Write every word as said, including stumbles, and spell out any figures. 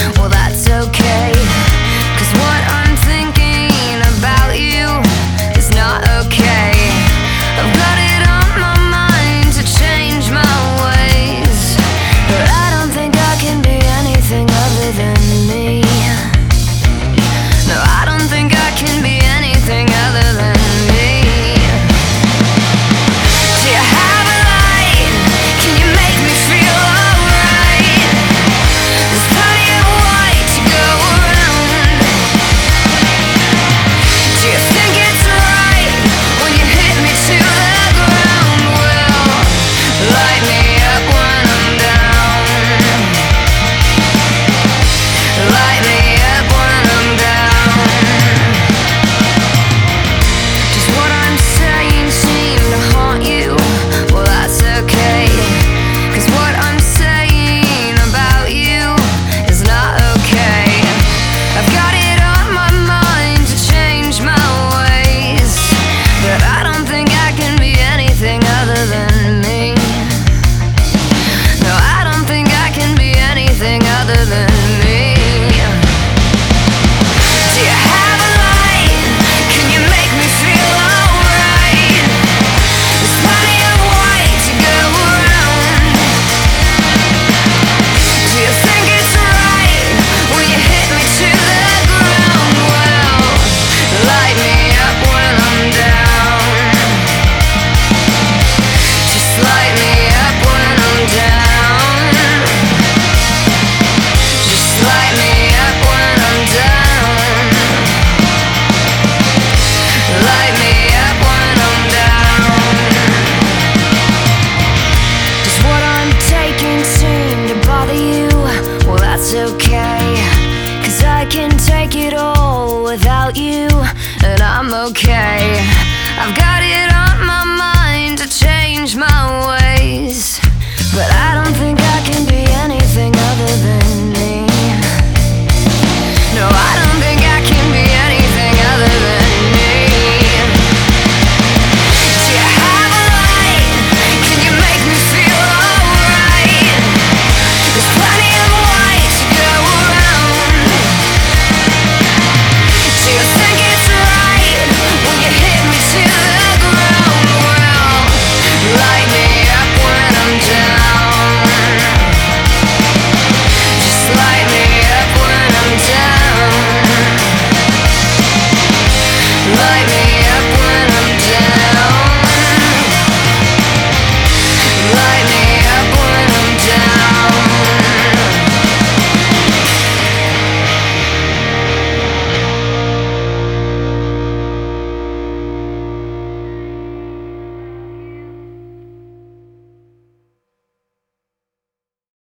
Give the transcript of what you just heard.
well that's okay. Cause what I'm thinking about you is not okay. I've got it on my mind to change my ways, but I don't think I can be anything other than me. No, I don't think I can be anything other than me. Do you have a light? Can you make me feel alright? There's plenty of white to go around. Do you think it's right when you hit me to the ground? Well, light me up when I'm down. Light me up when I'm down. Does what I'm saying seem to haunt you? Well, that's okay. Cause what I'm saying about you is not okay. I've got it on my mind to change my ways, but I don't think I can be anything other than me. No, I don't think I can be anything other than me. Do you have a light? Can you make me feel alright? There's plenty of white to go around. Do you think it's right when you hit me to the ground? Well, light me up when I'm down. Just light me up when I'm down. Just light me up when I'm down. Light me up when I'm down. Does what I'm taking seem to bother you? Well, that's okay. Cause I can take it all without you, and I'm okay. I've got